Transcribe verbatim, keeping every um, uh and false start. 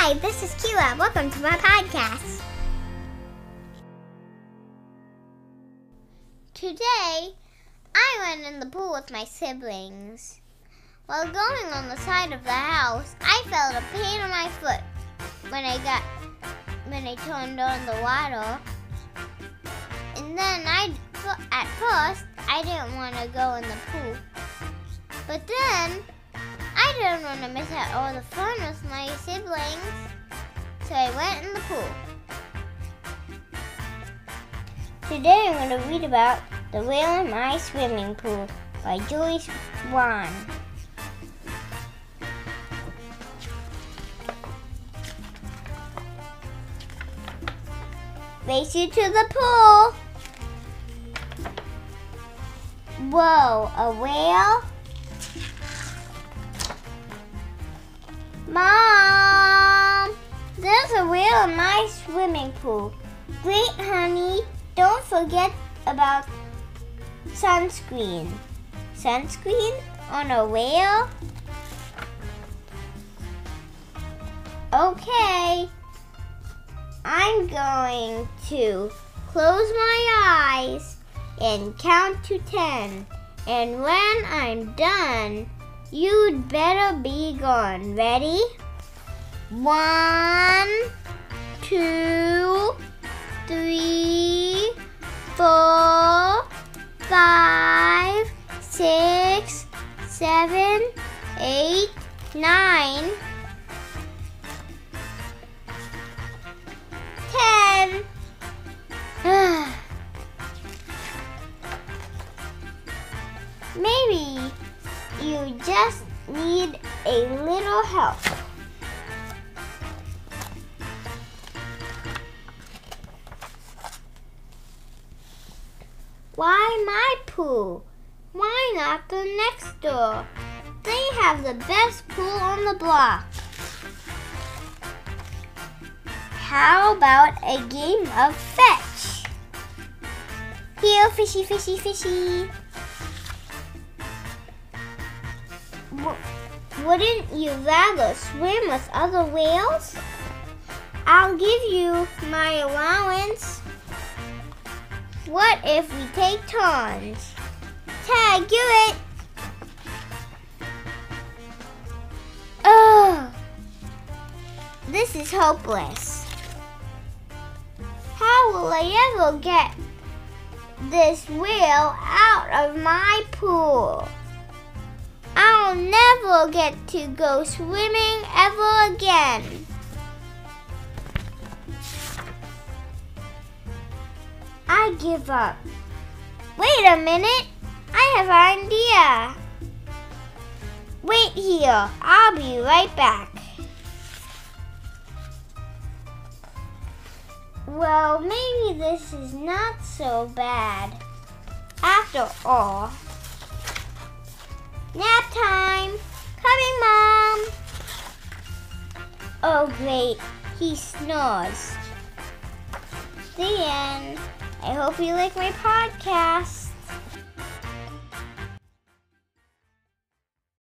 Hi, this is Kila. Welcome to my podcast. Today, I went in the pool with my siblings. While going on the side of the house, I felt a pain in my foot when I got when I turned on the water. And then I, at first, I didn't want to go in the pool. But then, I didn't want to miss out all the fun with my siblings, so I went in the pool. Today I'm going to read about The Whale in My Swimming Pool by Joyce Wan. Race you to the pool. Whoa, a whale? Mom, there's a whale in my swimming pool. Great, honey. Don't forget about sunscreen. Sunscreen on a whale? Okay. I'm going to close my eyes and count to ten. And when I'm done, you'd better be gone. Ready? One, two, three, four, five, six, seven, eight, nine, ten. Maybe you just need a little help. Why my pool? Why not the next door? They have the best pool on the block. How about a game of fetch? Here, fishy, fishy, fishy. Wouldn't you rather swim with other whales? I'll give you my allowance. What if we take turns? Tag, do it! Ugh! This is hopeless. How will I ever get this whale out of my pool? I'll never get to go swimming ever again. I give up. Wait a minute. I have an idea. Wait here. I'll be right back. Well, maybe this is not so bad after all. Nap time! Coming, Mom! Oh, great. He snores. The end. I hope you like my podcast.